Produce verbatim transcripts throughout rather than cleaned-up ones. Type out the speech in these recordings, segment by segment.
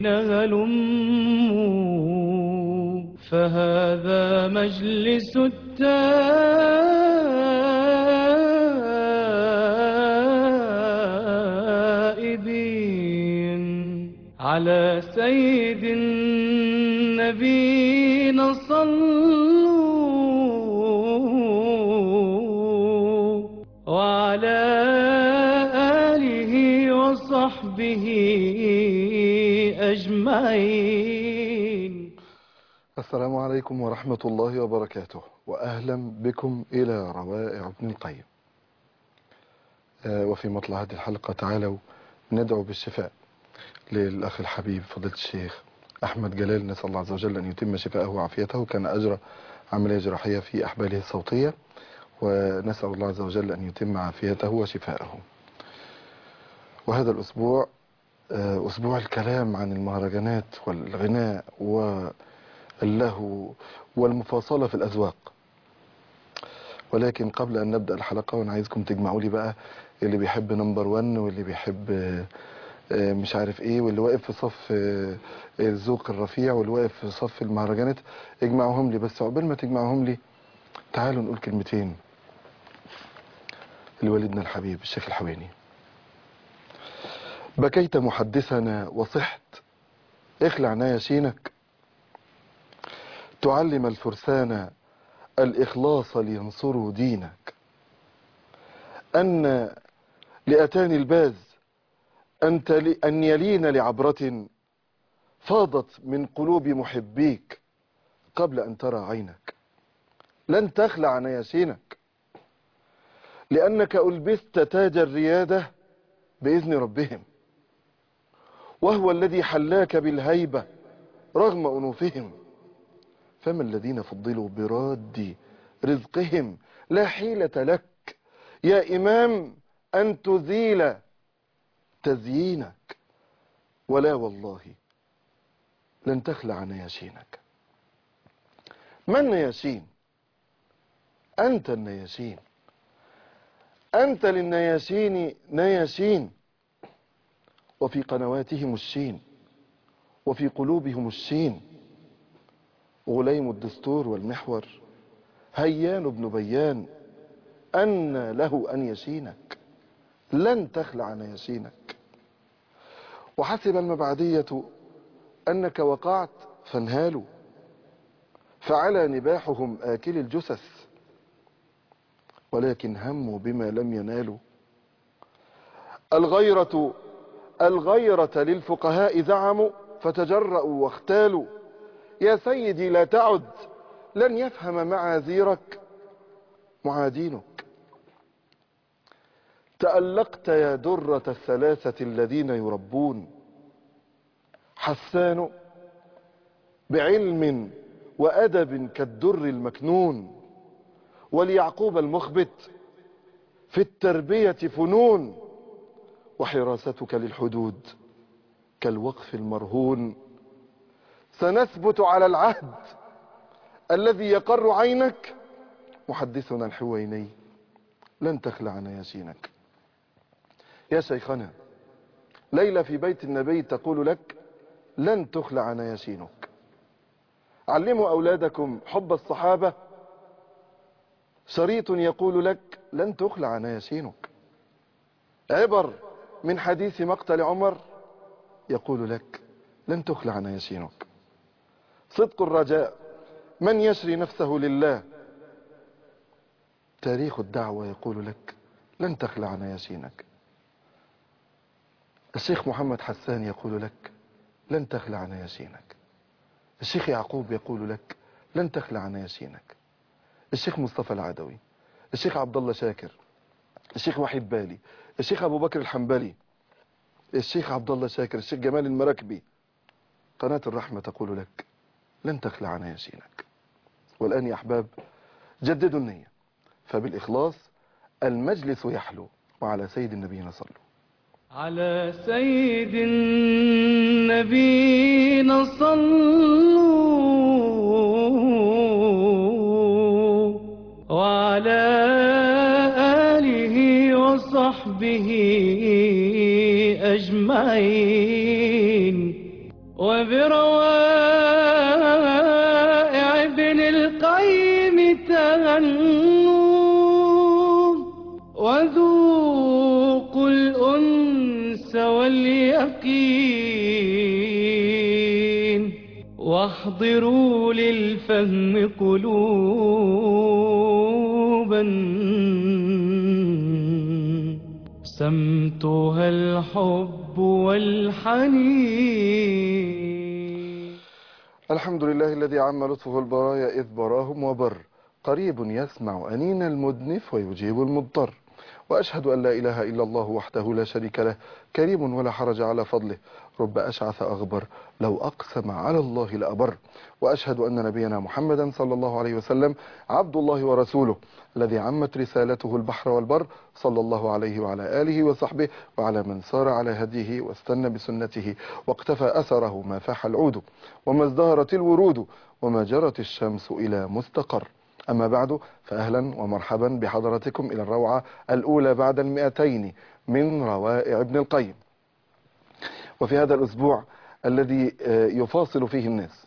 هلموا فهذا مجلس التائبين على سيد النبينا صلوا وعلى آله وصحبه أجمعين. السلام عليكم ورحمة الله وبركاته، وأهلا بكم إلى روائع ابن القيم. وفي مطلع هذه الحلقة تعالوا ندعو بالشفاء للأخ الحبيب فضيلة الشيخ أحمد جلال، نسأل الله عز وجل أن يتم شفاءه وعافيته. كان أجرى عملية جراحية في أحباله الصوتية، ونسأل الله عز وجل أن يتم عافيته وشفاءه. وهذا الأسبوع أسبوع الكلام عن المهرجانات والغناء واللهو والمفاصلة في الأذواق. ولكن قبل أن نبدأ الحلقة، وأنا عايزكم تجمعوا لي بقى اللي بيحب نمبر وان واللي بيحب مش عارف ايه، واللي واقف في صف الذوق الرفيع واللي واقف في صف المهرجانات، اجمعوهم لي. بس عقبال ما تجمعوهم لي تعالوا نقول كلمتين لوالدنا الحبيب الشيخ الحويني. بكيت محدثنا وصحت، اخلع نياشينك، تعلم الفرسان الإخلاص لينصروا دينك، أن لأتاني الباز أنت أن يلين لعبرة فاضت من قلوب محبيك قبل أن ترى عينك. لن تخلع نياشينك لأنك ألبست تاج الريادة بإذن ربهم، وهو الذي حلاك بالهيبة رغم أنوفهم. فما الذين فضلوا براد رزقهم لا حيلة لك يا إمام أن تزيل تزيينك، ولا والله لن تخلع نياشينك. ما النياشين؟ أنت النياشين، أنت للنياشين نياشين، وفي قنواتهم الشين وفي قلوبهم الشين. غليم الدستور والمحور هيان بن بيان، أن له أن يشينك، لن تخلع نياشينك. وحسب المبعدية أنك وقعت فانهالوا، فعلى نباحهم آكل الجثث، ولكن هموا بما لم ينالوا. الغيرة الغيرة للفقهاء زعموا فتجرؤوا واختالوا. يا سيدي لا تعد، لن يفهم معاذيرك معادينك. تألقت يا درة الثلاثة الذين يربون، حسان بعلم وأدب كالدر المكنون، وليعقوب المخبت في التربية فنون، وحراستك للحدود كالوقف المرهون. سنثبت على العهد الذي يقر عينك، محدثنا الحويني لن تخلع نياشينك. يا شيخنا، ليلى في بيت النبي تقول لك لن تخلع نياشينك. علموا أولادكم حب الصحابة، شريط يقول لك لن تخلع نياشينك. عبر من حديث مقتل عمر يقول لك لن تخلع نياشينك. صدق الرجاء من يشري نفسه لله، تاريخ الدعوة يقول لك لن تخلع نياشينك. الشيخ محمد حسان يقول لك لن تخلع نياشينك. الشيخ يعقوب يقول لك لن تخلع نياشينك. الشيخ مصطفى العدوي، الشيخ عبد الله شاكر، الشيخ وحيد بالي، الشيخ ابو بكر الحنبلي، الشيخ عبد الله شاكر، الشيخ جمال المراكبي. قناة الرحمة تقول لك لن تخلع نياشينك. والآن يا أحباب جددوا النية، فبالإخلاص المجلس يحلو، وعلى سيد النبينا صلوا. على سيد النبينا صلوا وعلى آله وصحبه أجمعين. وبروائع ابن القيم تهنوا وذوقوا الأنس واليقين واحضروا للفهم قلوبا سمتها الحب والحنين. الحمد لله الذي عم لطفه البرايا إذ براهم وبر، قريب يسمع أنين المدنف ويجيب المضطر. وأشهد أن لا إله إلا الله وحده لا شريك له، كريم ولا حرج على فضله، رب أشعث أغبر لو أقسم على الله لأبر. وأشهد أن نبينا محمدا صلى الله عليه وسلم عبد الله ورسوله، الذي عمت رسالته البحر والبر، صلى الله عليه وعلى آله وصحبه وعلى من سار على هديه واستنى بسنته واقتفى أثره ما فاح العود وما ازدهرت الورود وما جرت الشمس إلى مستقر. أما بعد، فأهلا ومرحبا بحضراتكم إلى الروعة الأولى بعد المئتين من روائع ابن القيم. وفي هذا الأسبوع الذي يفاصل فيه الناس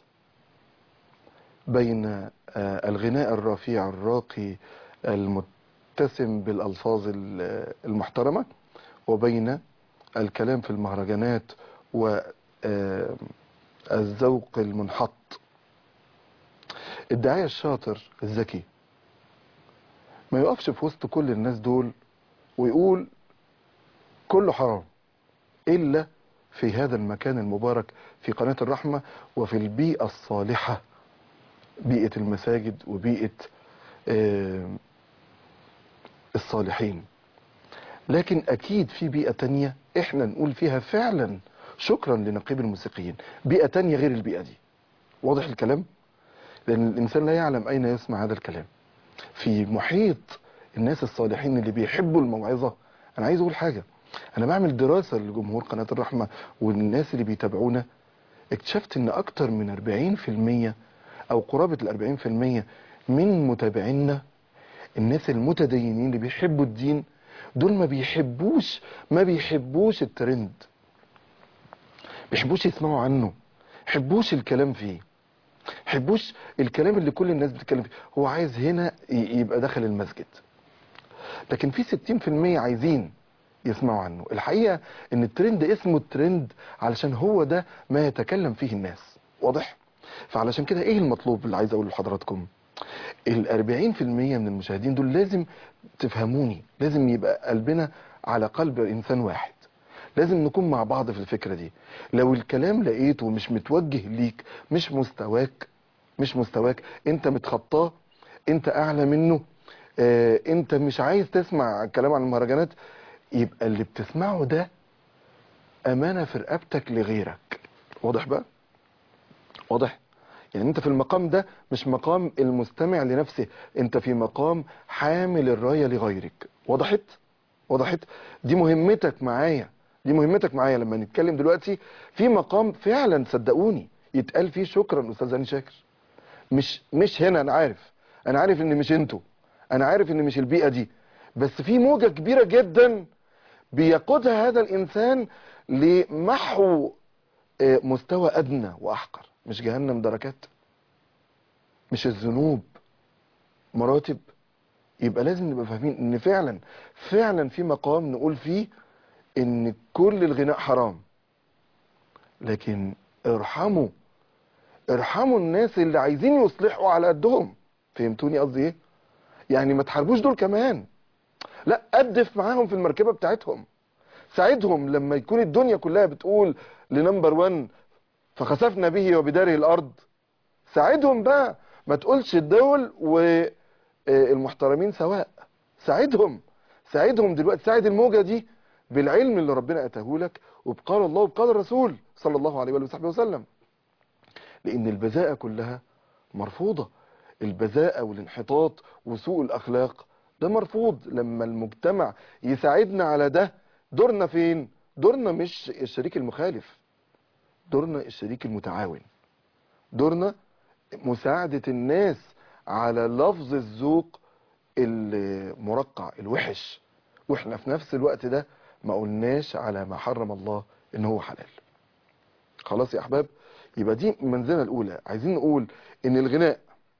بين الغناء الرفيع الراقي المتسم بالألفاظ المحترمة وبين الكلام في المهرجانات والذوق المنحط، الداعية الشاطر الذكي ما يقفش في وسط كل الناس دول ويقول كله حرام، إلا في هذا المكان المبارك في قناة الرحمة وفي البيئة الصالحة، بيئة المساجد وبيئة الصالحين. لكن أكيد في بيئة تانية إحنا نقول فيها فعلا شكرا لنقيب الموسيقيين، بيئة تانية غير البيئة دي. واضح الكلام؟ لأن الإنسان لا يعلم أين يسمع هذا الكلام. في محيط الناس الصالحين اللي بيحبوا الموعظة، أنا عايز أقول حاجة، أنا بعمل دراسة لجمهور قناة الرحمة والناس اللي بيتابعونا، اكتشفت إن أكتر من أربعين في المية أو قرابة الأربعين في المية من متابعينا الناس المتدينين اللي بيحبوا الدين دول ما بيحبوش ما بيحبوش الترند، بيحبوش يسمعوا عنه، بيحبوش الكلام فيه، بيحبوش الكلام اللي كل الناس بتتكلم فيه. هو عايز هنا يبقى داخل المسجد، لكن في ستين في المية عايزين يسمعوا عنه. الحقيقة ان الترند اسمه الترند علشان هو ده ما يتكلم فيه الناس. واضح؟ فعلشان كده ايه المطلوب اللي عايز اقوله لحضراتكم؟ الاربعين في المية من المشاهدين دول لازم تفهموني، لازم يبقى قلبنا على قلب انسان واحد، لازم نكون مع بعض في الفكرة دي. لو الكلام لقيته مش متوجه ليك، مش مستواك، مش مستواك انت متخطاه، انت اعلى منه، اه انت مش عايز تسمع كلام عن المهرجانات، يبقى اللي بتسمعه ده امانة في رقبتك لغيرك. واضح بقى؟ واضح؟ يعني انت في المقام ده مش مقام المستمع لنفسه، انت في مقام حامل الراية لغيرك. وضحت؟ وضحت؟ دي مهمتك معايا، دي مهمتك معايا لما نتكلم دلوقتي في مقام فعلا صدقوني يتقال فيه شكرا استاذ هاني شاكر. مش مش هنا، انا عارف، انا عارف ان مش انتوا، انا عارف ان مش البيئة دي، بس في موجة كبيرة جدا بيقودها هذا الانسان لمحو مستوى ادنى واحقر. مش جهنم دركات؟ مش الذنوب مراتب؟ يبقى لازم نبقى فاهمين ان فعلا فعلا في مقام نقول فيه ان كل الغناء حرام، لكن ارحموا ارحموا الناس اللي عايزين يصلحوا على قدهم. فهمتوني قصدي ايه؟ يعني ما تحاربوش دول كمان، لا قدف معاهم في المركبة بتاعتهم، ساعدهم لما يكون الدنيا كلها بتقول لنمبر وان فخسفنا به وبداره الارض، ساعدهم بقى، ما تقولش الدول والمحترمين سواء، ساعدهم ساعدهم دلوقتي، ساعد الموجة دي بالعلم اللي ربنا اتاه لك وبقال الله وبقال الرسول صلى الله عليه وآله وصحبه وسلم. لان البذاءة كلها مرفوضة، البذاءة والانحطاط وسوء الاخلاق ده مرفوض. لما المجتمع يساعدنا على ده، دورنا فين؟ دورنا مش الشريك المخالف، دورنا الشريك المتعاون، دورنا مساعدة الناس على لفظ الذوق المرقع الوحش، واحنا في نفس الوقت ده ما قلناش على ما حرم الله ان هو حلال. خلاص يا احباب؟ يبقى دي المنزلة الأولى. عايزين نقول إن الغناء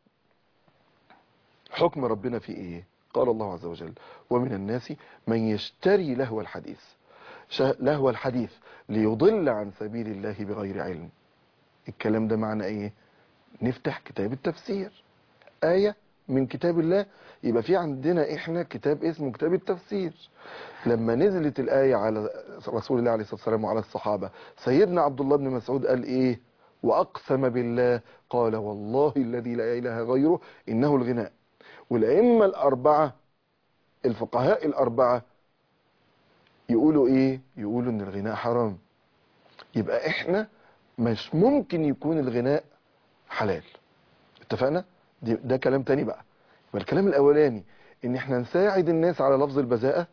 حكم ربنا في إيه؟ قال الله عز وجل: ومن الناس من يشتري لهو الحديث لهو الحديث ليضل عن سبيل الله بغير علم. الكلام ده معنى إيه؟ نفتح كتاب التفسير، آية من كتاب الله، يبقى في عندنا إحنا كتاب اسمه كتاب التفسير. لما نزلت الآية على رسول الله عليه الصلاة والسلام وعلى الصحابة، سيدنا عبد الله بن مسعود قال إيه؟ وأقسم بالله، قال والله الذي لا إله غيره إنه الغناء. والأئمة الأربعة الفقهاء الأربعة يقولوا إيه؟ يقولوا إن الغناء حرام. يبقى إحنا مش ممكن يكون الغناء حلال. اتفقنا؟ ده كلام تاني بقى. والكلام الأولاني إن إحنا نساعد الناس على لفظ البذاءة،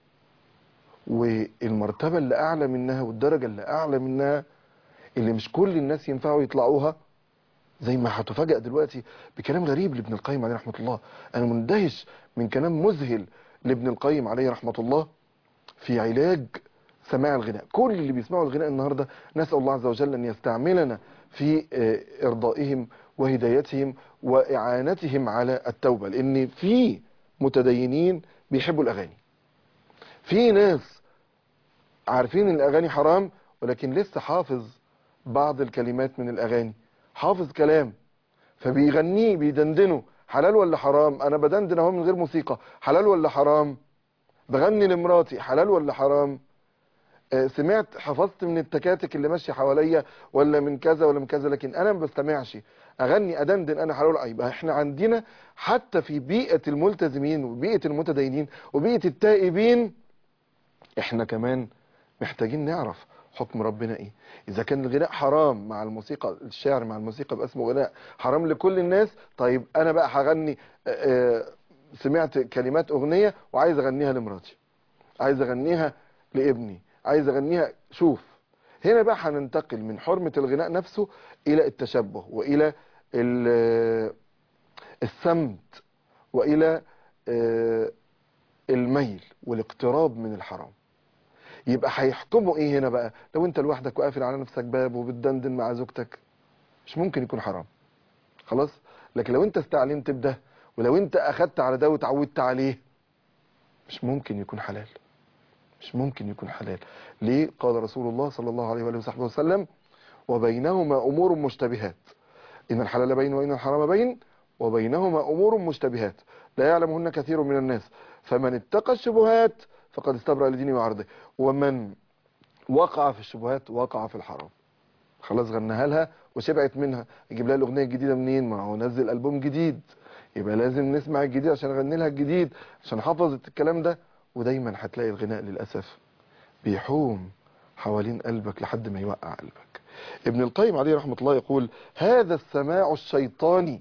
والمرتبة اللي أعلى منها والدرجة اللي أعلى منها اللي مش كل الناس ينفعوا يطلعوها، زي ما هتفاجأ دلوقتي بكلام غريب لابن القيم عليه رحمة الله. أنا مندهش من كلام مذهل لابن القيم عليه رحمة الله في علاج سماع الغناء. كل اللي بيسمعوا الغناء النهاردة نسأل الله عز وجل أن يستعملنا في إرضائهم وهدايتهم وإعانتهم على التوبة، لأن في متدينين بيحبوا الأغاني، في ناس عارفين ان الاغاني حرام ولكن لسه حافظ بعض الكلمات من الاغاني، حافظ كلام فبيغنيه بيدندنه. حلال ولا حرام؟ انا بدندن اهو من غير موسيقى، حلال ولا حرام؟ بغني لمراتي، حلال ولا حرام؟ آه سمعت حفظت من التكاتك اللي ماشيه حواليا ولا من كذا ولا من كذا، لكن انا ما بستمعش، اغني ادندن، انا حلال ولا؟ يبقى احنا عندنا حتى في بيئه الملتزمين وبيئه المتدينين وبيئه التائبين احنا كمان محتاجين نعرف حكم ربنا ايه. اذا كان الغناء حرام مع الموسيقى، الشعر مع الموسيقى بقى اسمه غناء حرام لكل الناس، طيب انا بقى هغني، سمعت كلمات اغنية وعايز اغنيها لمراتي، عايز اغنيها لابني، عايز اغنيها. شوف هنا بقى هننتقل من حرمة الغناء نفسه الى التشبه والى السمت والى الميل والاقتراب من الحرام. يبقى هيحكموا ايه هنا بقى؟ لو انت لوحدك وقافل على نفسك باب وبتدندن مع زوجتك مش ممكن يكون حرام، خلاص. لكن لو انت استعلمت بده ولو انت اخدت على ده وتعودت عليه مش ممكن يكون حلال، مش ممكن يكون حلال. ليه؟ قال رسول الله صلى الله عليه وآله وصحبه وسلم: وبينهما امور مشتبهات، ان الحلال بين وان الحرام بين وبينهما امور مشتبهات لا يعلمهن كثير من الناس فمن اتقى الشبهات فقد استبرأ لدينه وعرضه ومن وقع في الشبهات وقع في الحرام. خلاص غناها لها وشبعت منها، يجيب لها الاغنيه الجديده منين؟ ما هو نزل البوم جديد، يبقى لازم نسمع الجديد عشان اغني لها الجديد عشان حفظت الكلام ده. ودايما هتلاقي الغناء للاسف بيحوم حوالين قلبك لحد ما يوقع قلبك. ابن القيم عليه رحمه الله يقول: هذا السماع الشيطاني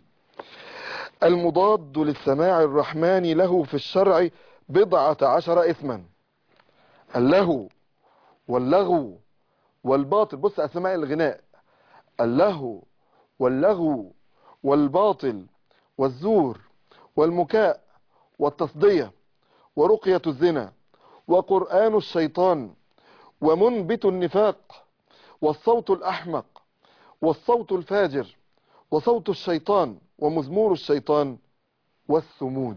المضاد للسماع الرحمن له في الشرع بضعة عشر إثما: اللهو واللغو والباطل. بص أسماء الغناء: اللهو واللغو والباطل والزور والمكاء والتصدية ورقية الزنا وقرآن الشيطان ومنبت النفاق والصوت الأحمق والصوت الفاجر وصوت الشيطان ومزمور الشيطان والثمود.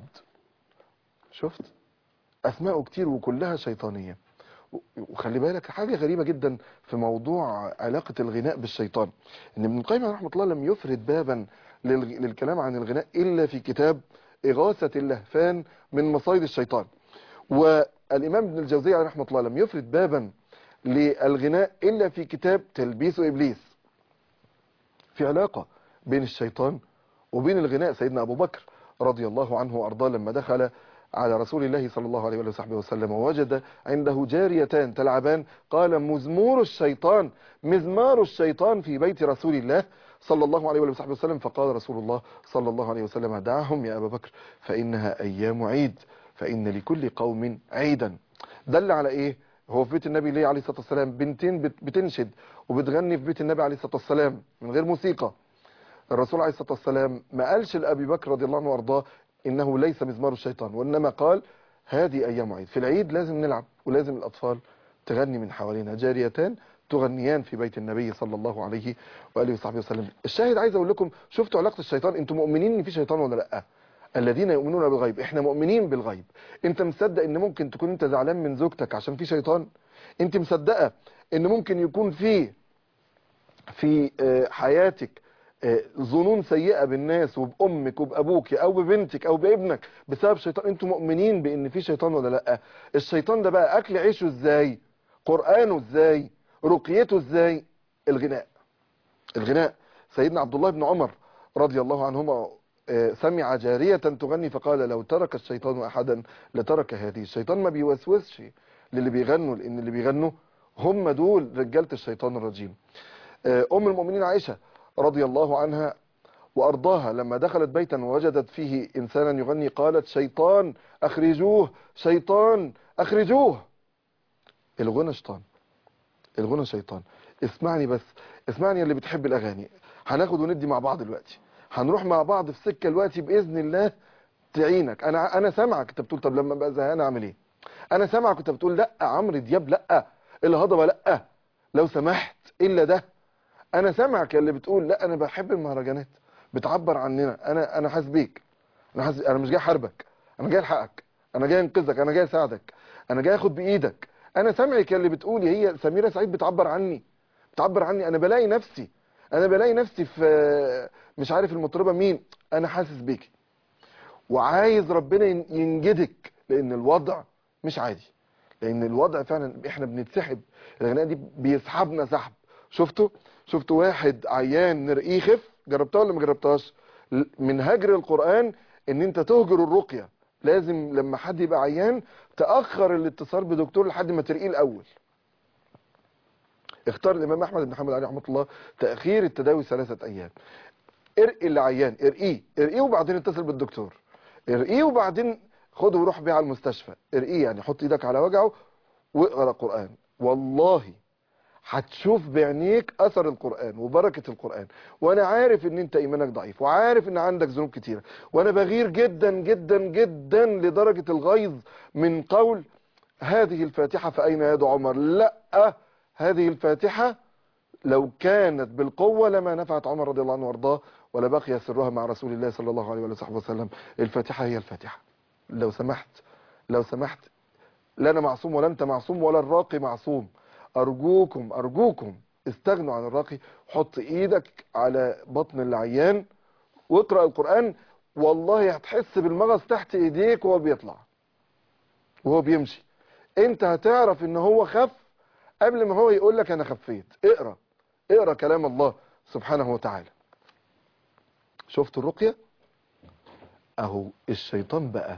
شفت أسماء كتير وكلها شيطانية. وخلي بالك حاجة غريبة جدا في موضوع علاقة الغناء بالشيطان، ان ابن القيم رحمه الله لم يفرد بابا للكلام عن الغناء إلا في كتاب إغاثة اللهفان من مصايد الشيطان. والإمام ابن الجوزي رحمه الله لم يفرد بابا للغناء إلا في كتاب تلبيس إبليس. في علاقة بين الشيطان وبين الغناء. سيدنا أبو بكر رضي الله عنه وأرضاه لما دخل على رسول الله صلى الله عليه وصحبه وسلم ووجد عنده جاريتان تلعبان قال: مزمور الشيطان مزمار الشيطان في بيت رسول الله صلى الله عليه وصحبه وسلم. فقال رسول الله صلى الله عليه وسلم: دعهم يا أبا بكر فإنها أيام عيد فإن لكل قوم عيدا. دل على إيه؟ هو في بيت النبي ليه عليه الصلاة والسلام بنتين بتنشد وبتغني في بيت النبي عليه الصلاة والسلام من غير موسيقى. الرسول عليه الصلاة والسلام ما قالش لأبي بكر رضي الله عنه وارضاه إنه ليس مزمار الشيطان، وإنما قال: هذه أيام عيد، في العيد لازم نلعب ولازم الأطفال تغني من حوالينا. جاريتان تغنيان في بيت النبي صلى الله عليه وآله وصحبه وسلم. الشاهد عايز اقول لكم، شفتوا علاقة الشيطان؟ انتم مؤمنين ان في شيطان ولا لا؟ الذين يؤمنون بالغيب، احنا مؤمنين بالغيب. انت مصدق ان ممكن تكون انت زعلان من زوجتك عشان في شيطان؟ انت مصدقة ان ممكن يكون في في حياتك ظنون سيئة بالناس وبأمك وبأبوك أو ببنتك أو بابنك بسبب شيطان؟ انتم مؤمنين بأن في شيطان ولا لأ؟ الشيطان ده بقى أكل عيشه ازاي؟ قرآنه ازاي؟ رقيته ازاي؟ الغناء. الغناء. سيدنا عبد الله بن عمر رضي الله عنهما سمع جارية تغني فقال لو ترك الشيطان أحدا لترك هذه. الشيطان ما بيوسوسش للي بيغنوا، لأن اللي بيغنوا هم دول رجالة الشيطان الرجيم. أم المؤمنين عائشة رضي الله عنها وأرضاها لما دخلت بيتا ووجدت فيه إنسانا يغني قالت شيطان أخرجوه، شيطان أخرجوه. الغنى شيطان، الغنى شيطان. اسمعني بس، اسمعني اللي بتحب الأغاني. هناخد وندي مع بعض دلوقتي، هنروح مع بعض في سكة دلوقتي بإذن الله تعينك. أنا أنا سامعك أنت بتقول طب لما بقى زهقان أعمل إيه؟ أنا سامعك أنت بتقول لا عمرو دياب لا، الهضبة لا، لو سمحت إلا ده. انا سامعك اللي بتقول لا انا بحب المهرجانات بتعبر عننا. انا انا حاسس بيك، انا حاسس، انا مش جاي احاربك، انا جاي الحقك، انا جاي انقذك، انا جاي اساعدك، انا جاي اخد بايدك. انا سامعك اللي بتقولي هي سميرة سعيد بتعبر عني، بتعبر عني. انا بلاقي نفسي انا بلاقي نفسي في مش عارف المطربة مين. انا حاسس بيك وعايز ربنا ينجدك، لان الوضع مش عادي، لان الوضع فعلا احنا بنتسحب. الغناء دي بيسحبنا سحب. شفتوا شفتوا واحد عيان نرقيه خف؟ جربتها ولا ما جربتهاش؟ من هجر القرآن ان انت تهجر الرقية. لازم لما حد يبقى عيان تأخر الاتصال بدكتور لحد ما ترقيه الاول. اختار الامام احمد بن حنبل عليه رحمه الله تأخير التداوي ثلاثة ايام. ارقي اللي عيان، ارقيه ارقيه وبعدين اتصل بالدكتور، ارقيه وبعدين خده وروح بيه على المستشفى. ارقيه يعني حط ايدك على وجعه واقرا قرآن. والله هتشوف بعينيك اثر القرآن وبركة القرآن. وانا عارف ان انت ايمانك ضعيف وعارف ان عندك ذنوب كتيرة، وانا بغير جدا جدا جدا لدرجة الغيظ من قول هذه الفاتحة فاين يد عمر. لا، هذه الفاتحة لو كانت بالقوة لما نفعت عمر رضي الله عنه وارضاه ولا بقي سرها مع رسول الله صلى الله عليه وصحبه وسلم. الفاتحة هي الفاتحة. لو سمحت لو سمحت لا انا معصوم ولا انت معصوم ولا الراقي معصوم. ارجوكم ارجوكم استغنوا عن الراقي. حط ايدك على بطن العيان واقرأ القرآن. والله هتحس بالمغص تحت ايديك وهو بيطلع وهو بيمشي. انت هتعرف ان هو خف قبل ما هو يقول لك انا خفيت. اقرأ اقرأ كلام الله سبحانه وتعالى. شفت الرقية اهو. الشيطان بقى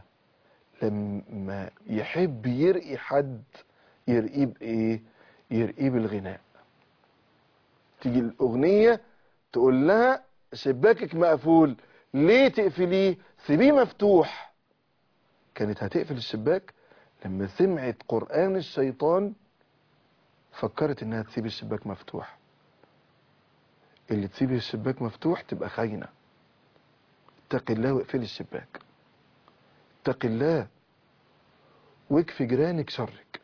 لما يحب يرقي حد يرقيه بايه؟ يرقيه بالغناء. تيجي الاغنية تقول لها شباكك مقفول، ليه تقفليه؟ سيبيه مفتوح. كانت هتقفل الشباك لما سمعت قرآن الشيطان فكرت انها تسيب الشباك مفتوح. اللي تسيب الشباك مفتوح تبقى خاينة. اتق الله واقفل الشباك. اتق الله واكفي جيرانك شرك.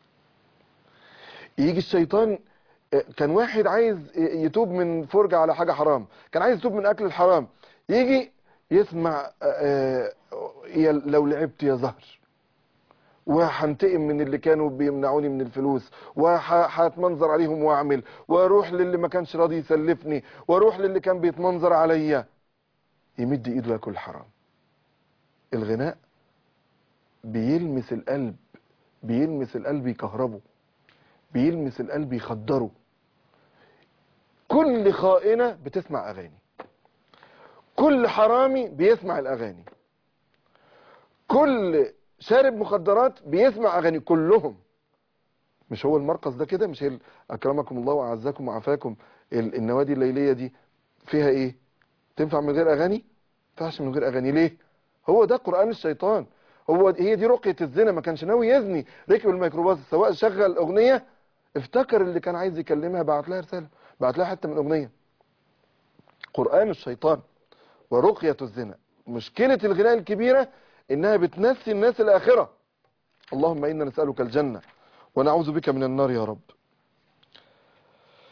يجي الشيطان. كان واحد عايز يتوب من فرجة على حاجة حرام، كان عايز يتوب من اكل الحرام، يجي يسمع يا لو لعبت يا زهر، وهنتقم من اللي كانوا بيمنعوني من الفلوس، وهتمنظر عليهم واعمل، واروح للي ما كانش راضي يسلفني، واروح للي كان بيتمنظر عليا. يمد ايده ياكل حرام. الغناء بيلمس القلب، بيلمس القلب يكهربه، بيلمس القلب يخدره. كل خائنة بتسمع اغاني، كل حرامي بيسمع الاغاني، كل شارب مخدرات بيسمع اغاني. كلهم. مش هو المرقص ده كده؟ مش هي اكرمكم الله واعزكم وعافاكم النوادي الليلية دي فيها ايه؟ تنفع من غير اغاني؟ ما تنفعش من غير اغاني. ليه؟ هو ده قرآن الشيطان. هو هي دي رقية الزنا. ما كانش ناوي يزني، ركب الميكروباص السواق شغل اغنية، افتكر اللي كان عايز يكلمها، بعت لها رسالة، بعت لها حتى من اغنية. قرآن الشيطان ورقية الزنا. مشكلة الغناء الكبيرة انها بتنسي الناس الاخرة. اللهم انا نسألك الجنة ونعوذ بك من النار يا رب.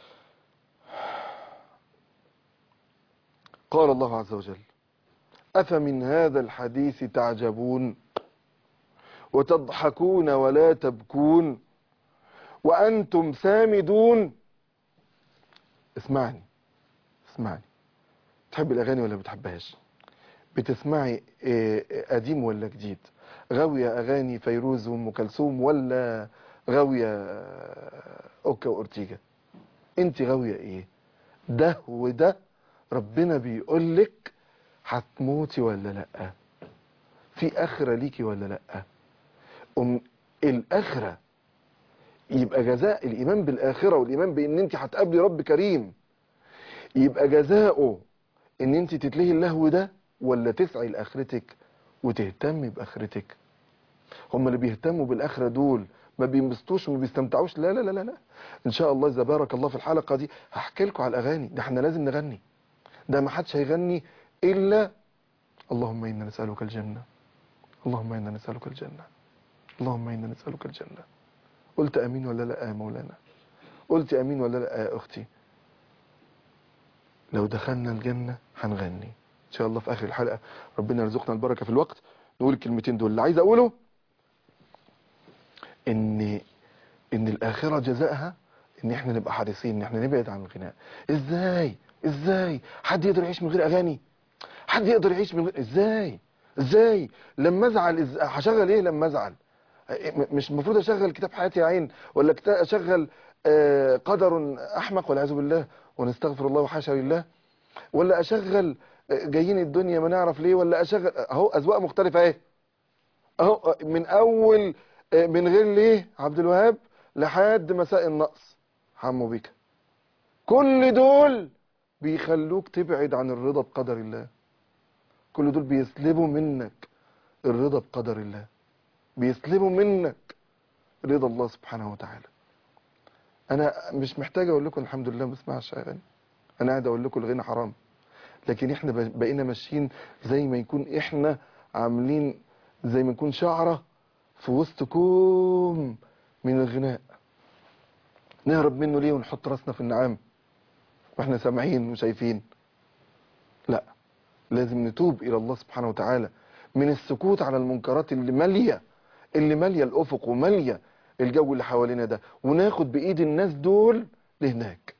قال الله عز وجل: أفمن هذا الحديث تعجبون وتضحكون ولا تبكون وأنتم سامدون. اسمعني اسمعني، تحب الأغاني ولا بتحبهاش؟ بتسمعي قديم ولا جديد؟ غاوية أغاني فيروز وأم كلثوم ولا غاوية أوكا وأورتيجا؟ انت غاوية ايه؟ ده وده ربنا بيقولك هتموتي ولا لأ؟ في آخرة ليكي ولا لأ؟ أم الآخرة يبقى جزاء الإيمان بالآخرة والإيمان بأن انت هتقابلي رب كريم، يبقى جزاؤه ان انت تتلهي اللهو ده ولا تسعي لآخرتك وتهتمي بآخرتك؟ هم اللي بيهتموا بالآخرة دول ما بينبسطوش وما بيستمتعوش؟ لا لا لا لا ان شاء الله اذا بارك الله في الحلقة دي هحكي لكم على الأغاني. ده احنا لازم نغني، ده ما حدش هيغني إلا اللهم إنا نسألك الجنة، اللهم إنا نسألك الجنة، اللهم إنا نسألك الجنة. قلت أمين ولا لا يا مولانا؟ قلت أمين ولا لا يا أختي؟ لو دخلنا الجنة هنغني إن شاء الله في آخر الحلقة. ربنا يرزقنا البركة في الوقت. نقول الكلمتين دول. اللي عايز أقوله إن إن الآخرة جزائها إن إحنا نبقى حريصين إن إحنا نبعد عن الغناء. إزاي إزاي حد يقدر يعيش من غير أغاني؟ حد يقدر يعيش من غير؟ إزاي إزاي لما أزعل إز... هشغل إيه لما أزعل؟ مش المفروض أشغل كتاب حياتي يا عين، ولا كتاب أشغل آه قدر أحمق والعياذ بالله ونستغفر الله وحاشا لله، ولا أشغل آه جايين الدنيا ما نعرف ليه، ولا أشغل أهو أذواق مختلفة إيه أهو من أول آه من غير ليه عبد الوهاب لحد مساء النقص حمو بيكا. كل دول بيخلوك تبعد عن الرضا بقدر الله، كل دول بيسلبوا منك الرضا بقدر الله، بيسلبوا منك رضا الله سبحانه وتعالى. انا مش محتاج اقول لكم الحمد لله ما بسمعش اغاني، انا قاعد اقول لكم الغنى حرام، لكن احنا بقينا ماشيين زي ما يكون احنا عاملين زي ما يكون شعره في وسط كوم من الغناء. نهرب منه ليه ونحط راسنا في النعام واحنا سامعين وشايفين؟ لا، لازم نتوب الى الله سبحانه وتعالى من السكوت على المنكرات اللي ماليه اللي ماليه الافق وماليه الجو اللي حوالينا ده، وناخد بايد الناس دول لهناك.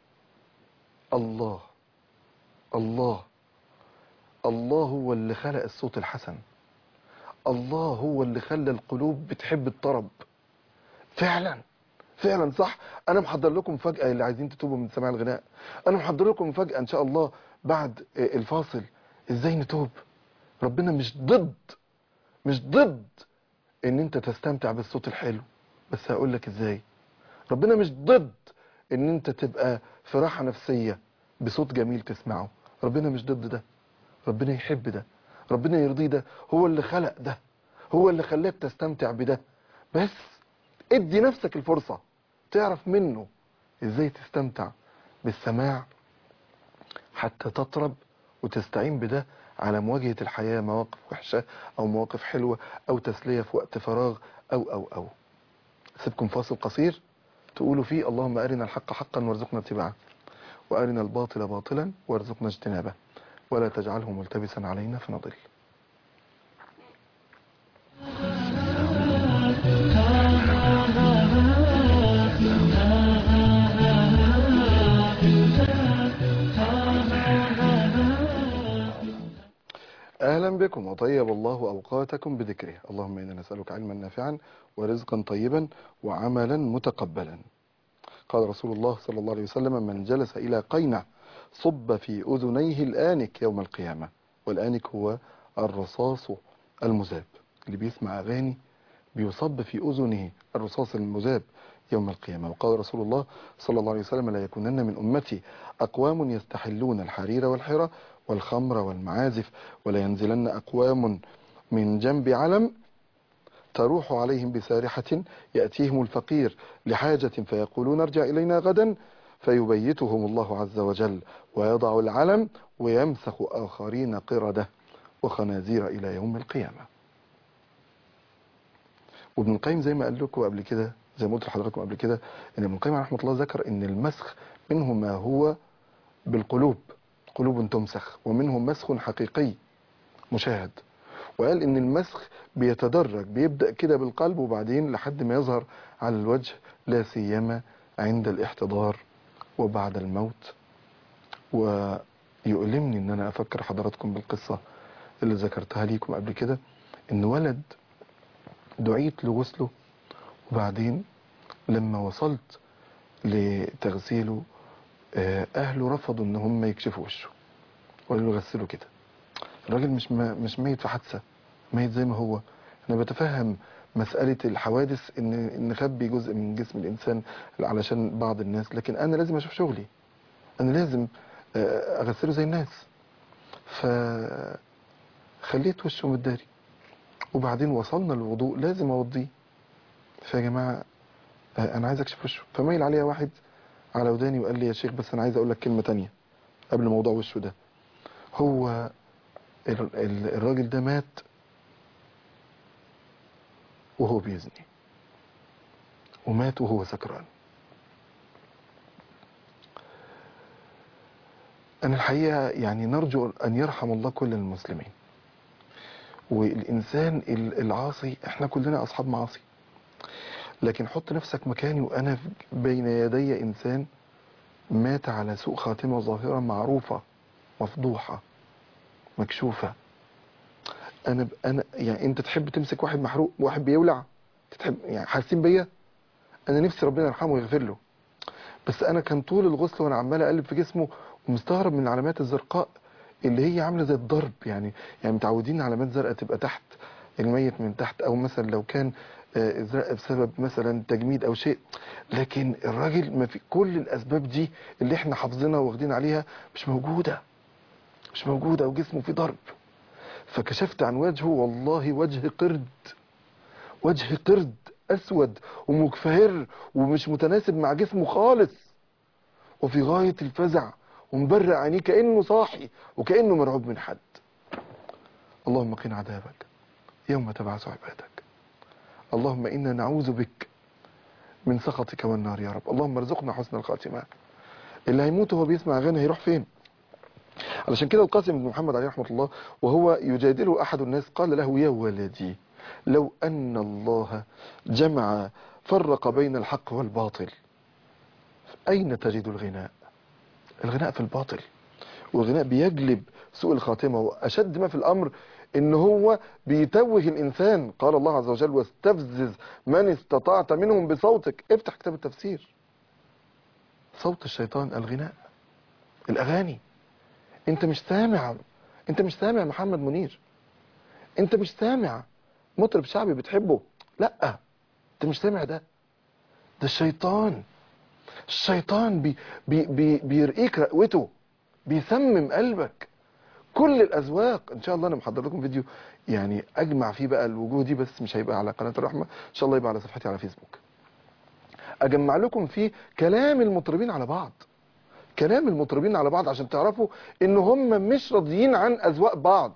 الله الله الله هو اللي خلق الصوت الحسن، الله هو اللي خلى القلوب بتحب الطرب. فعلا فعلا صح. انا محضر لكم مفاجاه اللي عايزين تتوبوا من سماع الغناء، انا محضر لكم مفاجاه ان شاء الله بعد الفاصل ازاي نتوب. ربنا مش ضد مش ضد ان انت تستمتع بالصوت الحلو، بس هقول لك ازاي. ربنا مش ضد ان انت تبقى في راحه نفسيه بصوت جميل تسمعه، ربنا مش ضد ده، ربنا يحب ده، ربنا يرضي ده، هو اللي خلق ده، هو اللي خلاك تستمتع بده. بس ادي نفسك الفرصه تعرف منه ازاي تستمتع بالسماع حتى تطرب وتستعين بده على مواجهة الحياة، مواقف وحشة او مواقف حلوة او تسلية في وقت فراغ او او او سيبكم فاصل قصير تقولوا فيه اللهم أرنا الحق حقا وارزقنا اتباعه، وأرنا الباطل باطلا وارزقنا اجتنابه، ولا تجعله ملتبسا علينا فنضل. أهلا بكم وطيب الله أوقاتكم بذكره. اللهم إنا نسألك علما نافعا ورزقا طيبا وعملا متقبلا. قال رسول الله صلى الله عليه وسلم: من جلس إلى قينة صب في أذنيه الآنك يوم القيامة. والآنك هو الرصاص المذاب، اللي بيسمع أغاني بيصب في أذنه الرصاص المذاب يوم القيامة. وقال رسول الله صلى الله عليه وسلم: لا يكونن من أمتي أقوام يستحلون الحرير والحرى والخمر والمعازف، ولا ينزلن أقوام من جنب علم تروح عليهم بسارحة يأتيهم الفقير لحاجة فيقولون ارجع إلينا غدا فيبيتهم الله عز وجل ويضع العلم ويمسخ آخرين قردة وخنازير إلى يوم القيامة. وابن القيم زي ما قال لكم قبل كده، زي ما قلت لحضراتكم قبل كده، ان ابن القيم رحمه الله ذكر ان المسخ منه ما هو بالقلوب، قلوب تمسخ ومنهم مسخ حقيقي مشاهد. وقال ان المسخ بيتدرج، بيبدأ كده بالقلب وبعدين لحد ما يظهر على الوجه، لا سيما عند الاحتضار وبعد الموت. ويؤلمني ان انا افكر حضراتكم بالقصة اللي ذكرتها ليكم قبل كده، ان ولد دعيت لغسله وبعدين لما وصلت لتغسيله اهله رفضوا ان هم يكشفوا وشه وقالوا له غسله كده. الراجل مش ما مش ميت في حادثه، ميت زي ما هو. انا بتفهم مساله الحوادث ان نخبي جزء من جسم الانسان علشان بعض الناس، لكن انا لازم اشوف شغلي، انا لازم اغسله زي الناس. ف خليت وشه متداري وبعدين وصلنا للوضوء لازم اوضيه. فيا جماعه انا عايز اكشف وشه، فميل عليا واحد على وداني وقال لي يا شيخ بس انا عايز اقول لك كلمه تانية قبل موضوع وشه ده. هو الراجل ده مات وهو بيزني ومات وهو سكران. أنا الحقيقة يعني نرجو أن يرحم الله كل المسلمين. والإنسان العاصي إحنا كلنا أصحاب معاصي، لكن حط نفسك مكاني وأنا بين يدي إنسان مات على سوء خاتمة ظاهرة معروفة مفضوحة مكشوفة. أنا أنا يعني أنت تحب تمسك واحد محروق واحد بيولع؟ تحب يعني حاسين بيا؟ أنا نفسي ربنا يرحمه ويغفر له، بس أنا كان طول الغسل وأنا عمال أقلب في جسمه ومستغرب من العلامات الزرقاء اللي هي عاملة زي الضرب. يعني يعني متعودين علامات زرقاء تبقى تحت الميت من تحت، أو مثلا لو كان زرقاء بسبب مثلا تجميد أو شيء، لكن الراجل ما في كل الأسباب دي اللي احنا حافظينها واخدين عليها مش موجودة مش موجودة وجسمه فيه ضرب. فكشفت عن وجهه والله وجه قرد، وجه قرد أسود ومكفهر ومش متناسب مع جسمه خالص، وفي غاية الفزع ومبرق عينيه كأنه صاحي وكأنه مرعوب من حد. اللهم قنا عذابك يوم تبعث عبادك. اللهم إنا نعوذ بك من سخطك والنار يا رب. اللهم ارزقنا حسن الخاتمة. اللي هيموت وهو بيسمع أغاني هيروح فين؟ علشان كده القاسم بن محمد عليه رحمة الله وهو يجادله أحد الناس قال له يا ولدي لو أن الله جمع فرق بين الحق والباطل أين تجد الغناء؟ الغناء في الباطل، والغناء بيجلب سوء الخاتمة. وأشد ما في الأمر إن هو بيتوه الإنسان. قال الله عز وجل واستفزز من استطعت منهم بصوتك. افتح كتاب التفسير. صوت الشيطان الغناء، الأغاني. انت مش سامع انت مش سامع محمد منير، انت مش سامع مطرب شعبي بتحبه، لا انت مش سامع ده. ده الشيطان الشيطان بي بي بي بيرقيك رقوته، بيسمم قلبك. كل الأذواق. ان شاء الله انا محضر لكم فيديو يعني اجمع فيه بقى الوجوه دي، بس مش هيبقى على قناة الرحمة، ان شاء الله يبقى على صفحتي على فيسبوك. اجمع لكم فيه كلام المطربين على بعض، كلام المطربين على بعض، عشان تعرفوا ان هم مش راضيين عن اذواق بعض.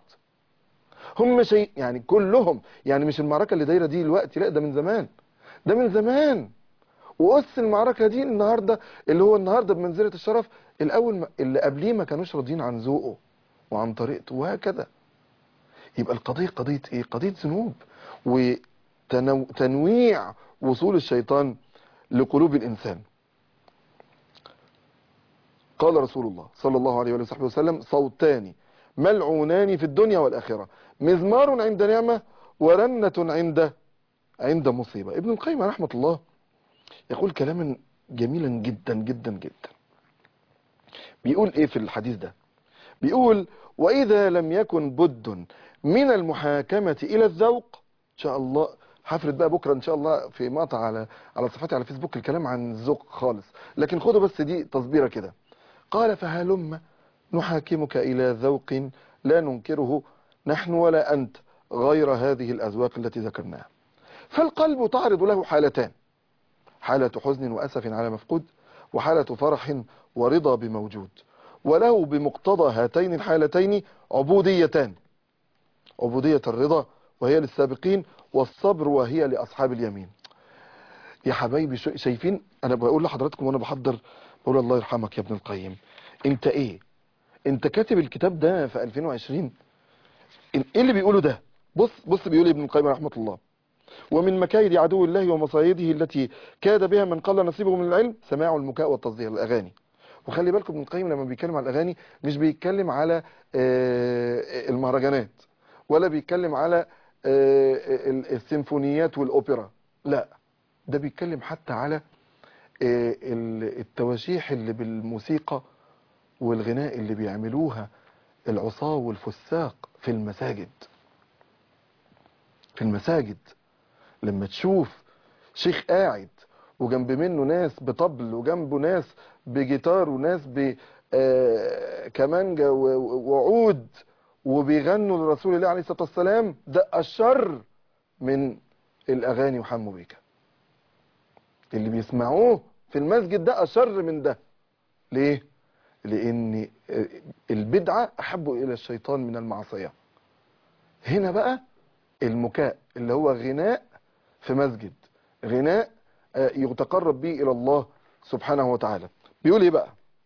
هم شيء يعني كلهم، يعني مش المعركة اللي دايرة دي دلوقتي، لا ده من زمان، ده من زمان. وقص المعركة دي النهاردة اللي هو النهاردة بمنزلة الشرف، الاول اللي قبليه ما كانوش راضيين عن ذوقه وعن طريقته وهكذا. يبقى القضية قضية ايه؟ قضية ذنوب وتنويع وصول الشيطان لقلوب الانسان. قال رسول الله صلى الله عليه وصحبه وسلم صوتان ملعونان في الدنيا والآخرة، مزمار عند نعمة ورنة عند عند مصيبة. ابن القيم رحمة الله يقول كلاما جميلا جدا جدا جدا. بيقول ايه في الحديث ده؟ بيقول وإذا لم يكن بد من المحاكمة إلى الذوق. إن شاء الله هفرد بقى بكرة إن شاء الله في مقطع على على صفحتي على فيسبوك الكلام عن الذوق خالص، لكن خدوا بس دي تصبيرة كده. قال فهلم نحاكمك إلى ذوق لا ننكره نحن ولا أنت غير هذه الأذواق التي ذكرناها. فالقلب تعرض له حالتان، حالة حزن وأسف على مفقود، وحالة فرح ورضا بموجود، وله بمقتضى هاتين الحالتين عبوديتان: عبودية الرضا وهي للسابقين، والصبر وهي لأصحاب اليمين. يا حبايبي شايفين؟ أنا بقول لحضراتكم وأنا بحضر بقول الله يرحمك يا ابن القيم، انت ايه؟ انت كاتب الكتاب ده في ألفين وعشرين، ايه اللي بيقوله ده؟ بص بص بيقول ابن القيم رحمة الله: ومن مكايد عدو الله ومصايده التي كاد بها من قل نصيبه من العلم سماع المكاء والتصدير، الاغاني. وخلي بالكم ابن القيم لما بيتكلم على الاغاني مش بيتكلم على المهرجانات، ولا بيتكلم على السيمفونيات والاوبرا، لا، ده بيتكلم حتى على التواشيح اللي بالموسيقى والغناء اللي بيعملوها العصاة والفساق في المساجد. في المساجد لما تشوف شيخ قاعد وجنب منه ناس بطبل وجنبه ناس بجيتار وناس بكمانجا وعود وبيغنوا لرسول الله عليه الصلاة والسلام، ده أشر من الأغاني وحمو بيكا. اللي بيسمعوه في المسجد ده أشر من ده. ليه؟ لأن البدعة أحب إلى الشيطان من المعصية. هنا بقى المكاء اللي هو غناء في مسجد، غناء يتقرب به إلى الله سبحانه وتعالى. بيقول إيه بقى؟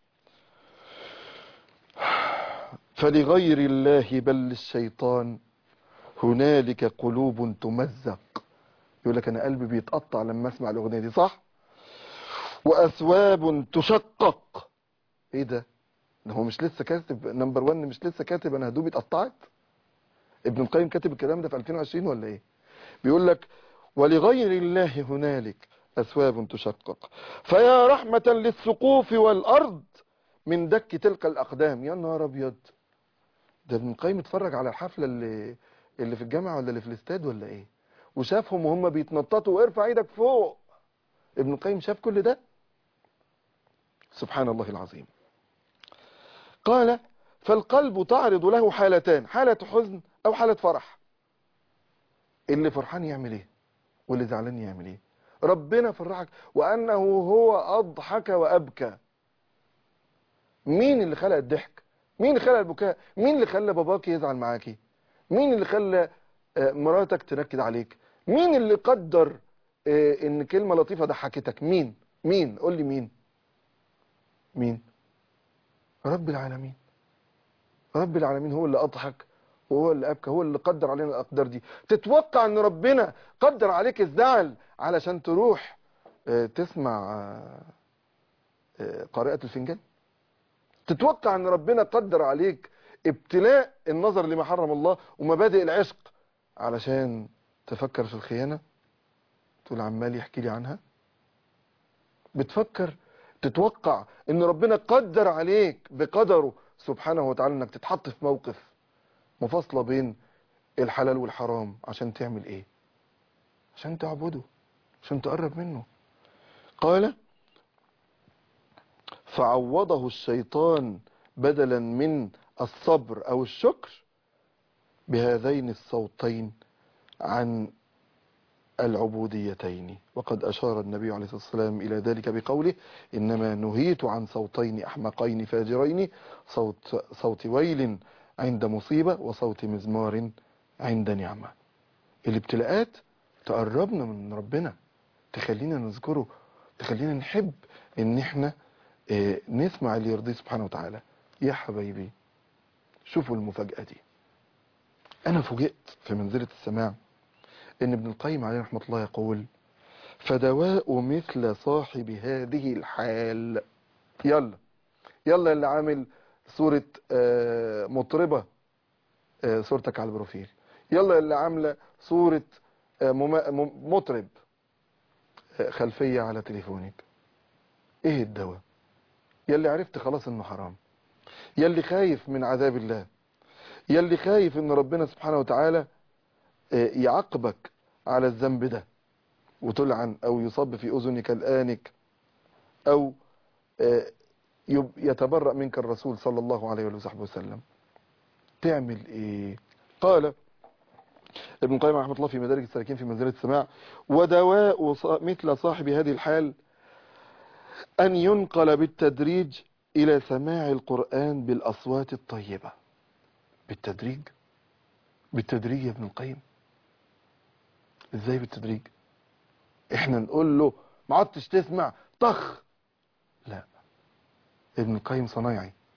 فلغير الله بل للشيطان هنالك قلوب تمزق. يقول لك أنا قلبي بيتقطع لما أسمع الأغنية دي، صح؟ وأثواب تشقق. إيه ده؟ ده هو مش لسه كاتب نمبر وان، مش لسه كاتب أنا هدوبي اتقطعت؟ ابن القيم كاتب الكلام ده في ألفين وعشرين ولا إيه؟ بيقول لك ولغير الله هنالك أثواب تشقق فيا رحمة للسقوف والأرض من دك تلك الأقدام. يا نهار أبيض، ده ابن القيم اتفرج على الحفلة اللي اللي في الجامعة ولا اللي في الاستاد ولا إيه، وشافهم وهم بيتنططوا وارفع ايدك فوق. ابن القيم شاف كل ده، سبحان الله العظيم. قال فالقلب تعرض له حالتان، حالة حزن أو حالة فرح. اللي فرحان يعمل ايه واللي زعلان يعمل ايه؟ ربنا فرحك وأنه هو أضحك وأبكى. مين اللي خلق الضحك؟ مين اللي خلق البكاء؟ مين اللي خلى باباك يزعل معاكي؟ مين اللي خلى مراتك تنكد عليك؟ مين اللي قدر ان كلمة لطيفة ضحكتك؟ مين؟ مين؟ قول لي مين؟ مين؟ رب العالمين. رب العالمين هو اللي أضحك وهو اللي أبكى، هو اللي قدر علينا الأقدار دي. تتوقع ان ربنا قدر عليك الزعل علشان تروح تسمع قارئة الفنجان؟ تتوقع ان ربنا قدر عليك ابتلاء النظر لما حرم الله ومبادئ العشق علشان تفكر في الخيانة؟ تقول عمال يحكي لي عنها. بتفكر تتوقع ان ربنا قدر عليك بقدره سبحانه وتعالى انك تتحط في موقف مفاصلة بين الحلال والحرام عشان تعمل ايه؟ عشان تعبده، عشان تقرب منه. قال فعوضه الشيطان بدلا من الصبر او الشكر بهذين الصوتين عن العبوديتين. وقد أشار النبي عليه الصلاة والسلام إلى ذلك بقوله إنما نهيت عن صوتين أحمقين فاجرين، صوت, صوت ويل عند مصيبة وصوت مزمار عند نعمة. الابتلاءات تقربنا من ربنا، تخلينا نذكره، تخلينا نحب ان احنا اه نسمع اللي يرضيه سبحانه وتعالى. يا حبايبي شوفوا المفاجأة دي. انا فوجئت في منزلة السماع ان ابن القيم عليه رحمة الله يقول فدواء مثل صاحب هذه الحال. يلا يلا اللي عامل صورة اه مطربة اه صورتك على البروفيل، يلا اللي عاملة صورة اه مطرب اه خلفية على تليفونك. ايه الدواء؟ يلي عرفت خلاص انه حرام، يلي خايف من عذاب الله، يلي خايف ان ربنا سبحانه وتعالى يعاقبك على الذنب ده وتلعن او يصب في اذنك الآنك او يتبرأ منك الرسول صلى الله عليه وصحبه وسلم. تعمل ايه؟ قال ابن القيم رحمه الله في مدارج السالكين في منزلة السماع ودواء مثل صاحب هذه الحال أن ينقل بالتدريج إلى سماع القرآن بالأصوات الطيبة. بالتدريج؟ بالتدريج يا ابن القيم. ازاي بالتدريج؟ احنا نقول له ما عدتش تسمع طخ، لا، ابن القيم صنايعي.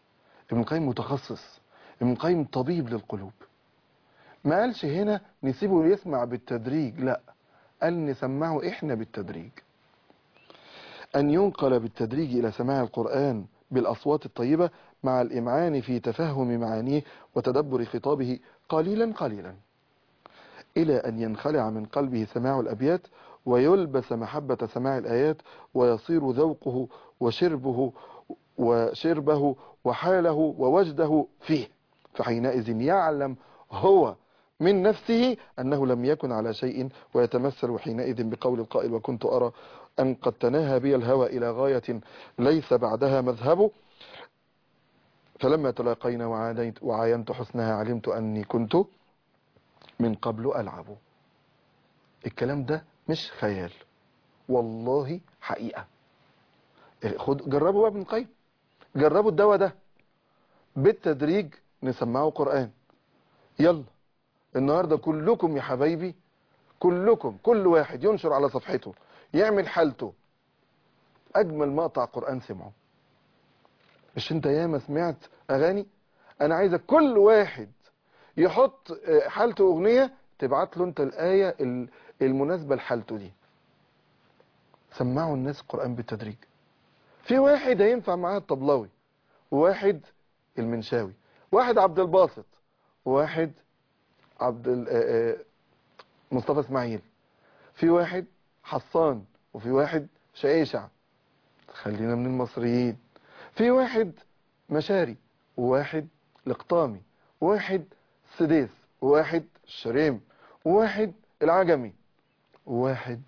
ابن القيم متخصص، ابن القيم طبيب للقلوب. ما قالش هنا نسيبه يسمع بالتدريج، لا، قال نسمعه احنا بالتدريج. أن ينقل بالتدريج إلى سماع القرآن بالأصوات الطيبة مع الإمعان في تفهم معانيه وتدبر خطابه قليلا قليلا، إلى أن ينخلع من قلبه سماع الأبيات ويلبس محبة سماع الآيات ويصير ذوقه وشربه وشربه وحاله ووجده فيه، فحينئذ يعلم هو من نفسه أنه لم يكن على شيء، ويتمثل حينئذ بقول القائل: وكنت أرى أن قد تناهى بي الهوى إلى غاية ليس بعدها مذهب، فلما تلاقينا وعاينت, وعاينت حسنها علمت أني كنت من قبل ألعب. الكلام ده مش خيال، والله حقيقة. خد جربوا بقى ابن القيم، جربوا الدواء ده بالتدريج، نسمعه قرآن. يلا النهاردة كلكم يا حبايبي، كلكم، كل واحد ينشر على صفحته، يعمل حالته أجمل مقطع قرآن سمعه. مش انت ياما سمعت أغاني؟ أنا عايزك كل واحد يحط حالته أغنية، تبعت له انت الآية المناسبة لحالته دي. سمعوا الناس القرآن بالتدريج. في واحد هينفع معاه الطبلاوي، وواحد المنشاوي، واحد عبد الباسط، وواحد عبد مصطفى اسماعيل، في واحد حصان، وفي واحد شعيشع، خلينا من المصريين، في واحد مشاري، وواحد القطامي، وواحد سديس، وواحد الشريم، وواحد العجمي، وواحد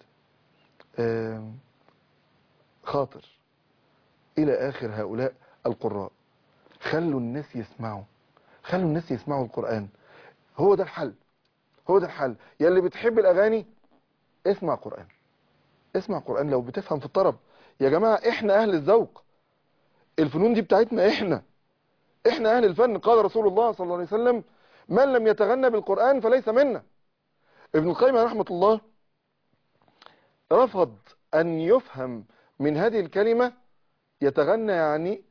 خاطر، إلى آخر هؤلاء القراء. خلوا الناس يسمعوا، خلوا الناس يسمعوا القرآن. هو ده الحل، هو ده الحل. يا اللي بتحب الأغاني اسمع قرآن، اسمع قرآن لو بتفهم في الطرب. يا جماعة احنا أهل الذوق، الفنون دي بتاعتنا احنا، احنا أهل الفن. قال رسول الله صلى الله عليه وسلم: من لم يتغنى بالقرآن فليس منا. ابن القيم رحمة الله رفض أن يفهم من هذه الكلمة يتغنى، يعني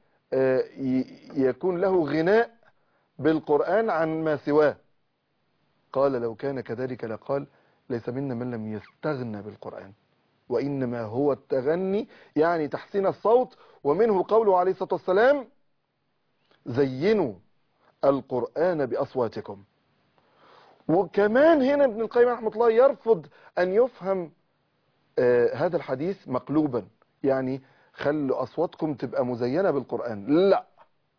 يكون له غناء بالقرآن عن ما سواه. قال: لو كان كذلك لقال: ليس منا من لم يستغنى بالقرآن، وإنما هو التغني يعني تحسين الصوت. ومنه قوله عليه الصلاة والسلام: زينوا القرآن بأصواتكم. وكمان هنا ابن القيم رحمة الله يرفض أن يفهم آه هذا الحديث مقلوبا، يعني خلوا أصواتكم تبقى مزينة بالقرآن. لا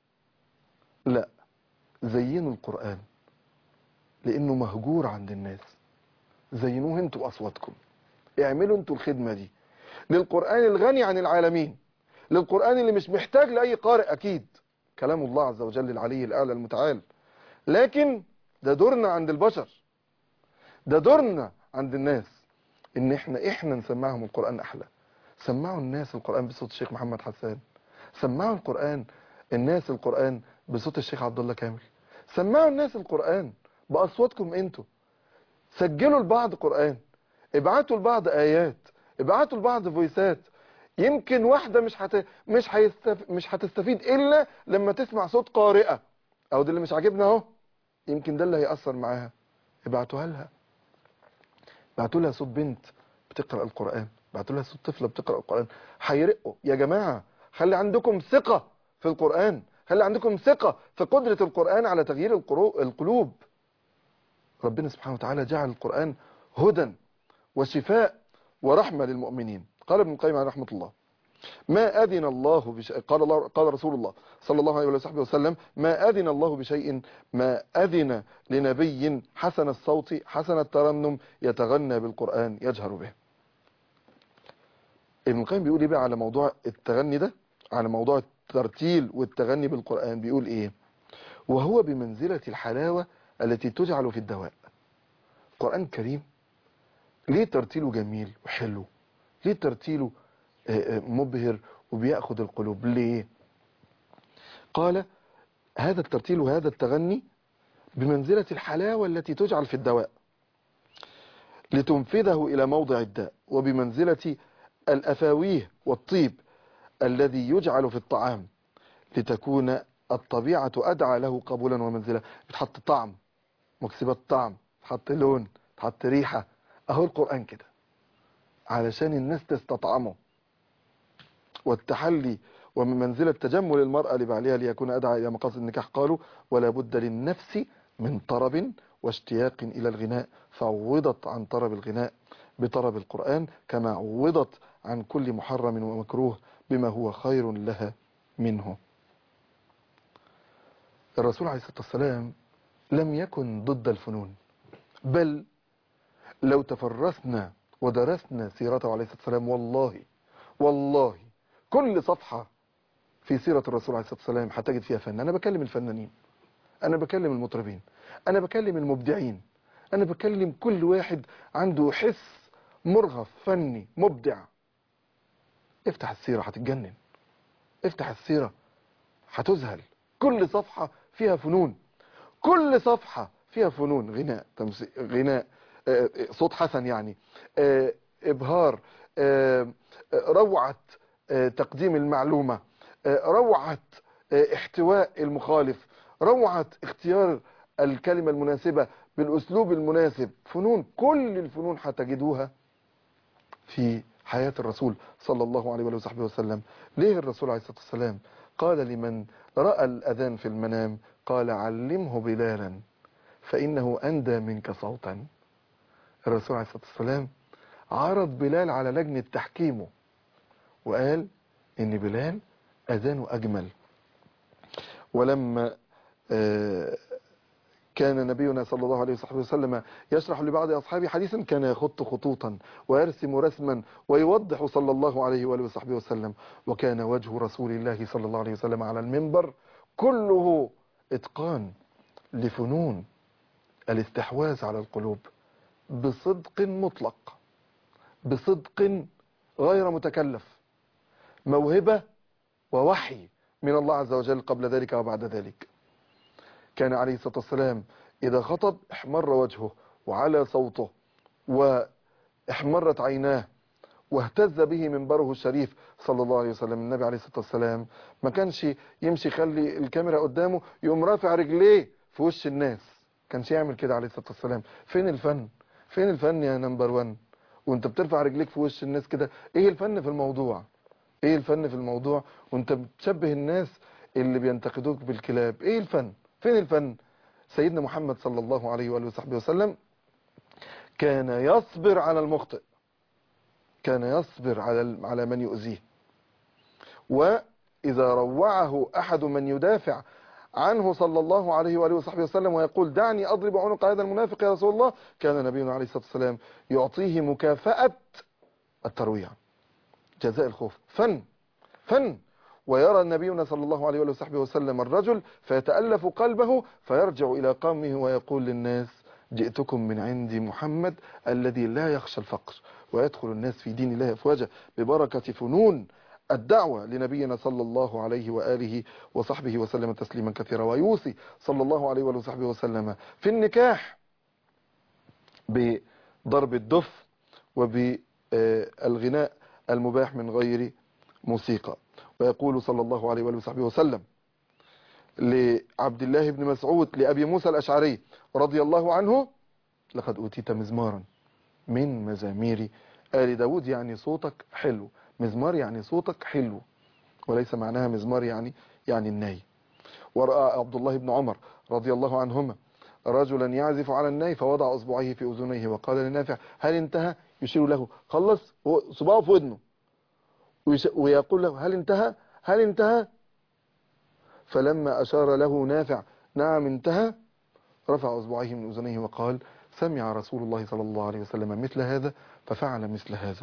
لا، زينوا القرآن لأنه مهجور عند الناس. زينوه انتوا أصواتكم، اعملوا انتوا الخدمة دي للقرآن الغني عن العالمين، للقرآن اللي مش محتاج لأي قارئ، أكيد كلام الله عز وجل العلي الأعلى المتعال، لكن ده دورنا عند البشر، ده دورنا عند الناس، ان احنا احنا نسمعهم القرآن احلى. سمعوا الناس القرآن بصوت الشيخ محمد حسان، سمعوا القرآن الناس القرآن بصوت الشيخ عبد الله كامل، سمعوا الناس القرآن بأصواتكم انتوا. سجلوا لبعض قرآن، ابعتوا لبعض آيات، ابعتوا لبعض فويسات. يمكن واحدة مش هت... مش هيستف... مش هتستفيد إلا لما تسمع صوت قارئة، أو ده اللي مش عاجبنا اهو، يمكن ده اللي هيأثر معاها. ابعتوها لها، ابعتوا لها صوت بنت بتقرأ القرآن، ابعتوا لها صوت طفلة بتقرأ القرآن. هيرقوا يا جماعة. خلي عندكم ثقة في القرآن، خلي عندكم ثقة في قدرة القرآن على تغيير القلوب. ربنا سبحانه وتعالى جعل القرآن هدى وشفاء ورحمة للمؤمنين. قال ابن القيم عليه رحمة الله: ما أذن الله بشيء، قال الله قال رسول الله صلى الله عليه وصحبه وسلم: ما أذن الله بشيء ما أذن لنبي حسن الصوت حسن الترنم يتغنى بالقرآن يجهر به. ابن القيم بيقول ايه بقى على موضوع التغني ده، على موضوع الترتيل والتغني بالقرآن؟ بيقول ايه: وهو بمنزلة الحلاوة التي تجعل في الدواء. القرآن الكريم ليه ترتيله جميل وحلو؟ ليه ترتيله مبهر وبيأخذ القلوب؟ ليه؟ قال: هذا الترتيل وهذا التغني بمنزلة الحلاوة التي تجعل في الدواء لتنفذه إلى موضع الداء، وبمنزلة الأفاويه والطيب الذي يجعل في الطعام لتكون الطبيعة أدعى له قبولا ومنزلة. بتحط طعم، مكسبات طعم، تحط لون، تحط ريحة. أهو القرآن كده علشان الناس تستطعمه. والتحلي ومن منزلة تجمل المرأة لبعلها ليكون أدعى إلى مقاصد النكاح. قالوا ولا بد للنفس من طرب واشتياق إلى الغناء، فعوضت عن طرب الغناء بطرب القرآن، كما عوضت عن كل محرم ومكروه بما هو خير لها منه. الرسول عليه الصلاة والسلام لم يكن ضد الفنون، بل لو تفرسنا ودرسنا سيرته عليه الصلاة والسلام والله والله كل صفحة في سيرة الرسول عليه الصلاة والسلام هتجد فيها فن. أنا بكلم الفنانين، أنا بكلم المطربين، أنا بكلم المبدعين، أنا بكلم كل واحد عنده حس مرغف فني مبدع. افتح السيرة هتتجنن، افتح السيرة هتذهل. كل صفحة فيها فنون، كل صفحة فيها فنون، غناء، تمثيل، غناء، آه، صوت حسن يعني، آه، إبهار، آه، روعة، آه، تقديم المعلومة، آه، روعة، آه، احتواء المخالف، روعة اختيار الكلمة المناسبة بالأسلوب المناسب. فنون، كل الفنون هتجدوها في حياة الرسول صلى الله عليه وآله وصحبه وسلم. ليه الرسول عليه الصلاة والسلام قال لمن رأى الأذان في المنام قال علمه بلالا فإنه أندى منك صوتا؟ الرسول عليه الصلاة والسلام عرض بلال على لجنة تحكيمه وقال إن بلال أذانه أجمل. ولما آه كان نبينا صلى الله عليه وصحبه وسلم يشرح لبعض أصحابه حديثا كان يخط خطوطا ويرسم رسما ويوضح صلى الله عليه وآله وصحبه وسلم. وكان وجه رسول الله صلى الله عليه وسلم على المنبر كله إتقان لفنون الاستحواذ على القلوب بصدق مطلق، بصدق غير متكلف، موهبة ووحي من الله عز وجل قبل ذلك وبعد ذلك. كان عليه الصلاة والسلام إذا خطب احمر وجهه وعلى صوته واحمرت عيناه واهتز به منبره الشريف صلى الله عليه وسلم. النبي عليه الصلاة والسلام ما كانش يمشي يخلي الكاميرا قدامه يقوم رافع رجليه في وش الناس، كانش يعمل كده عليه الصلاة والسلام. فين الفن؟ فين الفن يا نمبر وان وانت بترفع رجليك في وش الناس كده؟ ايه الفن في الموضوع؟ ايه الفن في الموضوع وانت بتشبه الناس اللي بينتقدوك بالكلاب؟ ايه الفن؟ فين الفن؟ سيدنا محمد صلى الله عليه وآله وصحبه وسلم كان يصبر على المخطئ، كان يصبر على على من يؤذيه. وإذا روعه أحد من يدافع عنه صلى الله عليه وآله وصحبه وسلم ويقول دعني أضرب عنق هذا المنافق يا رسول الله، كان نبينا عليه الصلاة والسلام يعطيه مكافأة الترويع، جزاء الخوف. فن فن. ويرى نبينا صلى الله عليه وآله وصحبه وسلم الرجل فيتألف قلبه فيرجع إلى قومه ويقول للناس جئتكم من عند محمد الذي لا يخشى الفقر ويدخل الناس في دين الله أفواجا ببركة فنون الدعوة لنبينا صلى الله عليه وآله وصحبه وسلم تسليما كثيرا. ويوصي صلى الله عليه وآله وصحبه وسلم في النكاح بضرب الدف وبالغناء المباح من غير موسيقى. ويقول صلى الله عليه وآله وصحبه وسلم لعبد الله بن مسعود لأبي موسى الأشعري رضي الله عنه لقد أوتيت مزمارا من مزامير آل داود، يعني صوتك حلو. مزمار يعني صوتك حلو، وليس معناها مزمار يعني يعني الناي. ورأى عبد الله بن عمر رضي الله عنهما رجلا يعزف على الناي فوضع أصبعيه في أذنيه وقال لنافع هل انتهى؟ يشير له خلص صباعه في ودنه ويقول له هل انتهى؟ هل انتهى؟ فلما أشار له نافع نعم انتهى رفع أصبعيه من أذنيه وقال سمع رسول الله صلى الله عليه وسلم مثل هذا ففعل مثل هذا.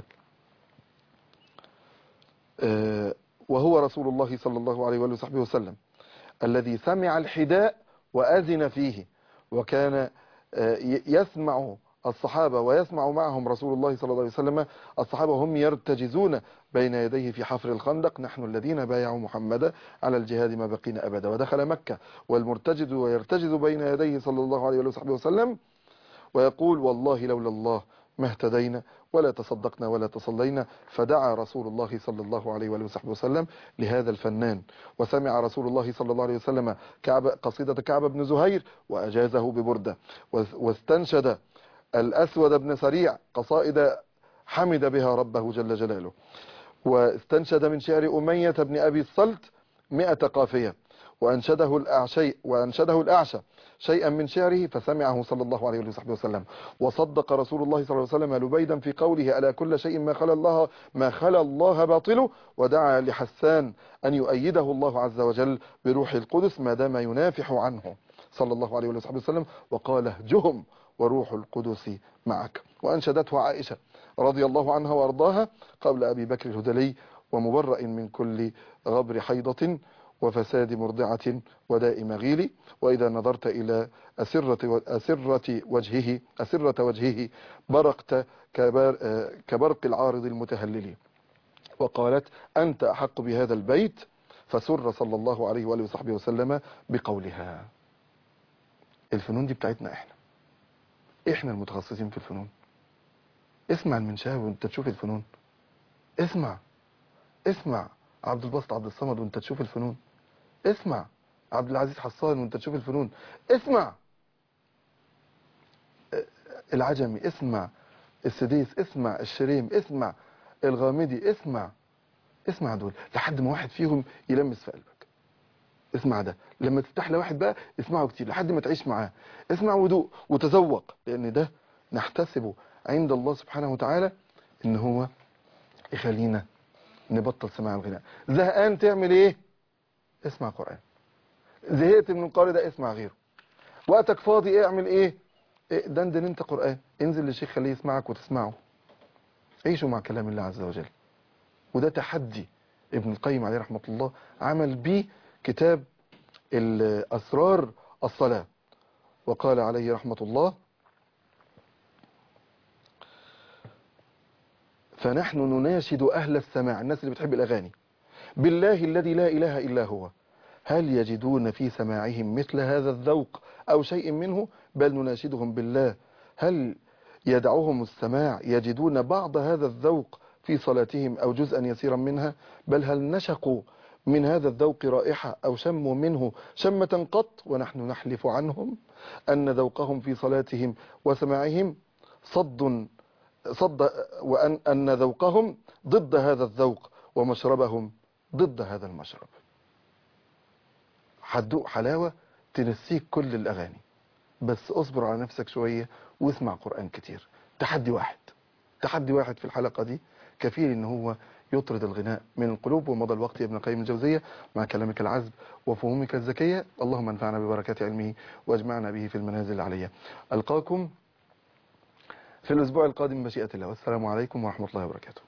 أه وهو رسول الله صلى الله عليه وآله وصحبه وسلم الذي سمع الحداء وأذن فيه، وكان أه يسمع الصحابة ويسمع معهم رسول الله صلى الله عليه وسلم الصحابة هم يرتجزون بين يديه في حفر الخندق نحن الذين بايعوا محمدا على الجهاد ما بقينا أبدا. ودخل مكة والمرتجز ويرتجز بين يديه صلى الله عليه وصحبه وسلم ويقول والله لولا الله ما اهتدينا ولا تصدقنا ولا تصلينا. فدعا رسول الله صلى الله عليه وآله وصحبه وسلم لهذا الفنان، وسمع رسول الله صلى الله عليه وسلم كعب قصيدة كعب بن زهير وأجازه ببردة، واستنشد الأسود بن سريع قصائد حمد بها ربه جل جلاله، واستنشد من شعر أمية بن أبي الصلت مئة قافية، وأنشده الأعشي وأنشده الأعشى شيئا من شعره فسمعه صلى الله عليه وصحبه وسلم. وصدق رسول الله صلى الله عليه وسلم لبيدا في قوله ألا كل شيء ما خلا الله ما خلا الله باطله، ودعا لحسان أن يؤيده الله عز وجل بروح القدس ما دام ينافح عنه صلى الله عليه وصحبه وسلم، وقال اهجهم وروح القدس معك. وأنشدته عائشة رضي الله عنها وأرضاها قبل أبي بكر الهدلي ومبرأ من كل غبر حيضة وفساد مرضعة وداء مغيل، وإذا نظرت إلى أسرة, أسرة وجهه أسرة وجهه برقت كبرق العارض المتهلل. وقالت أنت أحق بهذا البيت، فسر صلى الله عليه وآله وصحبه وسلم بقولها. الفنون دي بتاعتنا احنا احنا المتخصصين في الفنون. اسمع المنشاوي وانت تشوف الفنون، اسمع اسمع عبد الباسط عبد الصمد وانت تشوف الفنون، اسمع عبد العزيز حصان وانت تشوف الفنون، اسمع العجمي، اسمع السديس، اسمع الشريم، اسمع الغامدي، اسمع اسمع دول لحد ما واحد فيهم يلمس في قلبك. اسمع ده لما تفتح لواحد بقى اسمعه كتير لحد ما تعيش معاه. اسمع ودوق وتذوق، لان ده نحتسبه عند الله سبحانه وتعالى ان هو يخلينا نبطل سماع الغناء. زهقان تعمل ايه؟ اسمع قرآن. زهقت من القارئ ده اسمع غيره. وقتك فاضي اعمل ايه؟ إيه دندن انت قرآن، انزل للشيخ خليه يسمعك وتسمعه. عيشوا مع كلام الله عز وجل. وده تحدي ابن القيم عليه رحمة الله عمل بيه كتاب الأسرار الصلاة، وقال عليه رحمة الله فنحن نناشد أهل السماع، الناس اللي بتحب الأغاني، بالله الذي لا إله إلا هو، هل يجدون في سماعهم مثل هذا الذوق أو شيء منه؟ بل نناشدهم بالله هل يدعوهم السماع يجدون بعض هذا الذوق في صلاتهم أو جزءا يسيرا منها؟ بل هل نشقوا من هذا الذوق رائحة أو شموا منه شمة قط؟ ونحن نحلف عنهم أن ذوقهم في صلاتهم وسماعهم صد صد وأن أن ذوقهم ضد هذا الذوق ومشربهم ضد هذا المشرب. هتدوق حلاوة تنسيك كل الأغاني، بس اصبر على نفسك شوية واسمع قرآن كتير. تحدي واحد تحدي واحد في الحلقة دي كفيل ان هو يطرد الغناء من القلوب. ومضى الوقت يا ابن القيم الجوزية مع كلامك العذب وفهومك الذكية. اللهم انفعنا ببركات علمه واجمعنا به في المنازل العليا. ألقاكم في الأسبوع القادم مشيئة الله، والسلام عليكم ورحمة الله وبركاته.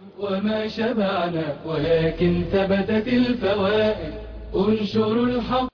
وما شبعنا ولكن ثبتت الفوائد. انشروا الحق